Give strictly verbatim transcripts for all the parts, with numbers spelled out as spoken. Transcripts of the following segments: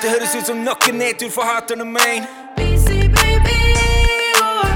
Det høres ut som nok en nedtur for haterne mine. B C baby, oh,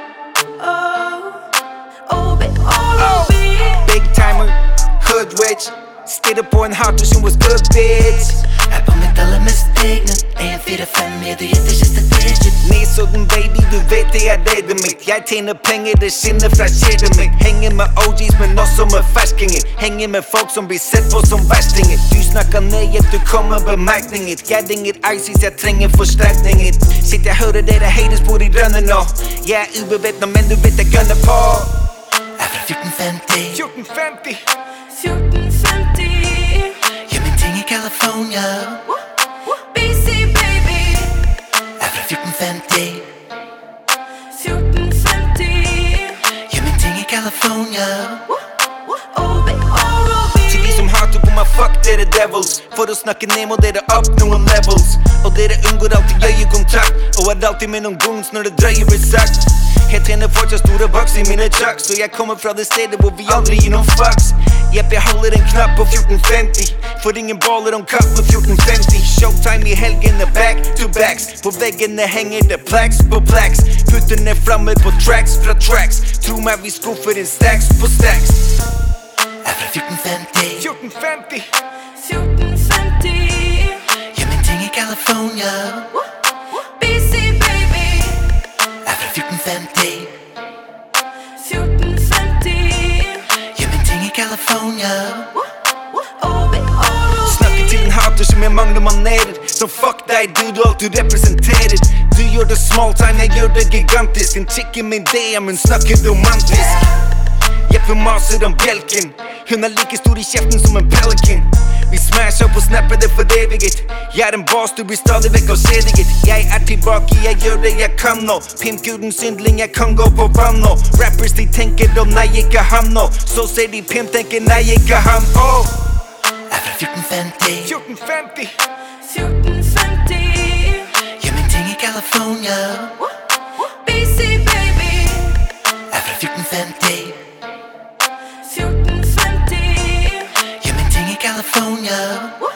oh, oh, be all oh. of it. Big timer, hood witch. Stiller på en hater som was good bitch. Er på mitt aller mest egne en fire fem med det gjette siste digit. Nesodden baby, du vet det er redet mitt. Jeg tjener penger, det skinner fra kjedet mitt. Henger med O Gs, men også med ferskinger. Henger med folk som blir sett på som verstinger. Du snakker ned, du kommer bemerkninger. Gjerdinger ices, jeg trenger forsterkninger. Sitt, jeg hører dere haters på de rønner nå. Jeg er ubevetnet, men du vet jeg gønner på. Er fra fjorten femti fjorten femti fjorten femti. Gjør min ting i California. B C baby, Er fra fjorten femti fjorten femti. Gjør min ting i California. Oh, be all of it. Til de som hater på meg, fuck dere devils. For å snakke ned må dere opp noen levels. Og dere unngår alltid øyekontakt. Og er alltid med noen goons når det drøyer blir sagt. Jeg trener fortsatt store bucks i mine chucks. Og jeg kommer fra det stedet hvor vi aldri gir noen fucks. Jepp, jeg holder en knapp på fjorten femti. For ingen baller om kapp på fjorten femti. Showtime i helgene, back to backs. På veggene henger det plaques på plaques. Putter ned flammer på tracks fra tracks. Tro meg, vi skuffer inn stacks på stacks. Er fra fjorten femti fjorten femti fjorten femti. Gjør min ting i California. B C baby, Er fra fjorten femti fjorten femti. Gjør min ting i California. Oh, be all of Snakker til en hater som jeg mangler manerer. Så fuck deg, du, du alt du representerer. Du gjør det small time, jeg gjør det gigantisk. En chick med ideer, men snakker romantisk. Jeppe maser om bjelken. Hun er like stor i kjeften som en pelican. Vi smasher på snappet det for eviget. Jeg er en boss, du blir stadig vekk avskjediget. Jeg er tilbake, jeg gjør det jeg kan nå. Pimpguden syndling, jeg kan gå på vann nå. Rappers de tenker å nei, ikke han nå. Så ser de pimp, tenker nei, ikke han oh. Er fra fjorten femti fjorten femti fjorten femti. Gjør min ting i California. B C baby, Er fra fjorten femti fjorten femti. Gjør min ting i California.